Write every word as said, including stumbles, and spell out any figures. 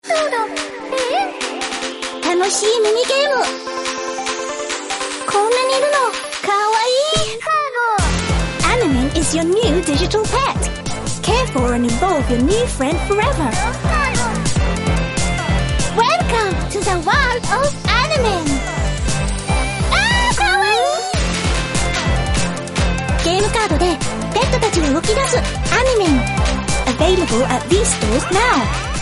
楽しいミニゲーム。こんなにいるのかわいい。Animen is your new digital pet. Care for and involve your new friend forever. Welcome to the world of Animen. あーかわいい。ゲームカードでペットたちが動き出す Animen. Available at these stores now.